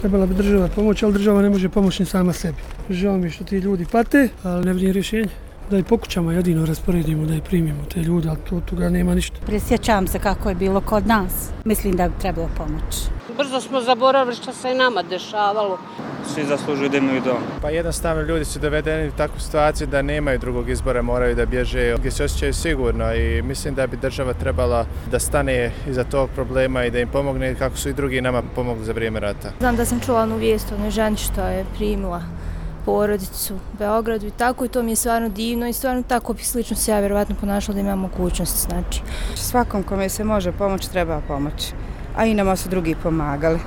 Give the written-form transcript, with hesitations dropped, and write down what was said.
Trebala bi država pomoći, ali država ne može pomoći ni sama sebi. Žao mi je što ti ljudi pate, ali ne vidim rješenje. Da i po kućama jedino rasporedimo, da i primimo te ljude, ali toga nema ništa. Prisjećam se kako je bilo kod nas. Mislim da bi trebalo pomoći. Brzo smo zaboravili što se i nama dešavalo. Svi zaslužuju da imaju dom. Pa jednostavno ljudi su dovedeni u takvu situaciju da nemaju drugog izbora, moraju da bježe gdje se osjećaju sigurno i mislim da bi država trebala da stane iza tog problema i da im pomogne kako su i drugi nama pomogli za vrijeme rata. Znam da sam čula onu vijest o onoj ženi što je primila porodicu u Beogradu i tako, i to mi je stvarno divno i stvarno tako bi slično se ja vjerovatno ponašala da imam mogućnost. Znači, svakom kome se može pomoći treba pomoći, a i nama su drugi pomagali.